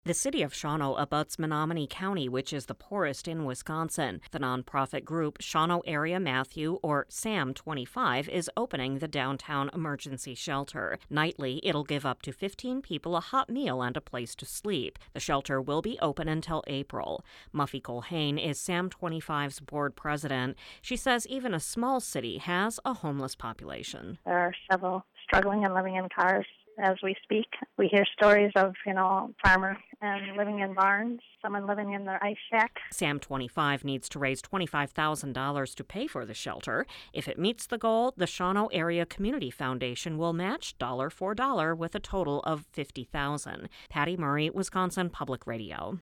The city of Shawano abuts Menominee County, which is the poorest in Wisconsin. The nonprofit group Shawano Area Matthew, or SAM25, is opening the downtown emergency shelter. Nightly, it'll give up to 15 people a hot meal and a place to sleep. The shelter will be open until April. Muffy Colhane is SAM25's board president. She says even a small city has a homeless population. There are several struggling and living in cars as we speak. We hear stories of, farmers and living in barns, someone living in their ice shack. SAM25 needs to raise $25,000 to pay for the shelter. If it meets the goal, the Shawano Area Community Foundation will match dollar for dollar with a total of $50,000. Patty Murray, Wisconsin Public Radio.